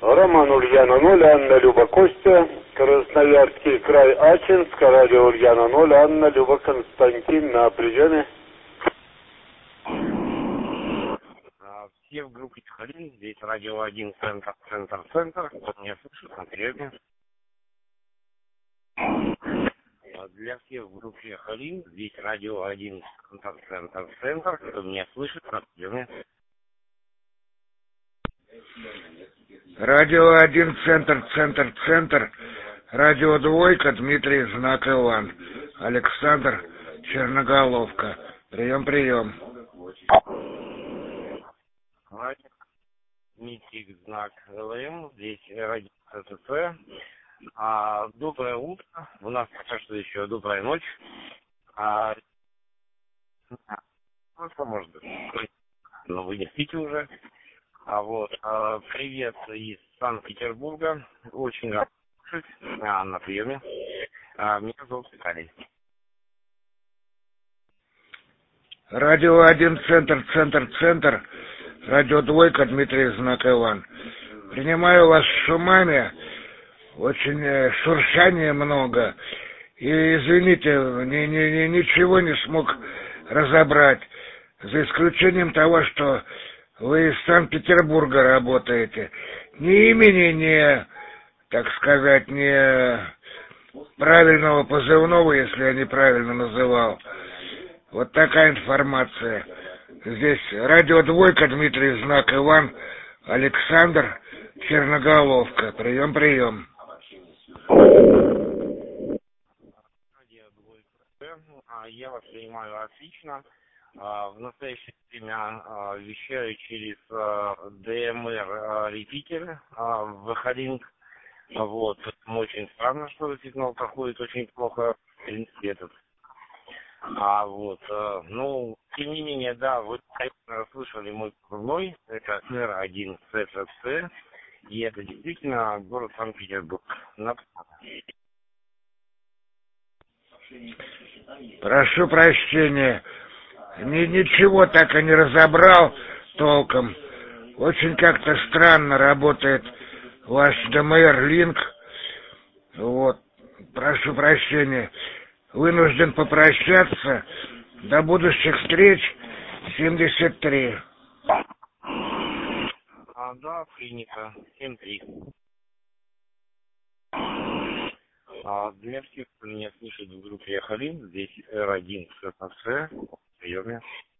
Роман Ульяна 0, Анна Люба Костя, Красноярский край, Ачинск, радио Ульяна 0, Анна Люба Константин на приеме. Все в группе Тихолин, здесь радио 1, центр. Кто меня слышит, на приеме. Для всех в группе Халин, здесь радио 1, центр. Кто меня слышит, на приеме. Радио 1, центр. Радио двойка, Дмитрий, знак Иван. Александр, Черноголовка. Прием. Радио Дмитрий, знак ЛМ, здесь радио ЦЦЦ. Доброе утро. У нас пока что еще добрая ночь. Просто, может быть, но вы не спите уже. Привет из Санкт-Петербурга. Очень рад слышать. На приеме. Меня зовут Виталий. Радио 1, центр. Радио двойка, Дмитрий, знак Иван. Принимаю вас с шумами. Очень шуршания много. И, извините, ничего не смог разобрать. За исключением того, что вы из Санкт-Петербурга работаете. Ни имени, ни, так сказать, ни правильного позывного, если я неправильно называл. Вот такая информация. Здесь радио двойка, Дмитрий, знак Иван, Александр, Черноголовка. Прием. Я вас принимаю отлично. В настоящее время вещаю через ДМР репитер в Халинг. Поэтому очень странно, что сигнал проходит очень плохо. В принципе, этот. Тем не менее, да, вы слышали мой позывной, это СР1 ЦЦЦ, и это действительно город Санкт-Петербург. Прошу прощения. Ничего так и не разобрал толком. Очень как-то странно работает ваш ДМР-линк. Прошу прощения. Вынужден попрощаться. До будущих встреч. 73. Да, принято. 7-3. Для всех, кто меня слышит в группе Халин, здесь R1 ЦЦЦ. Приеме.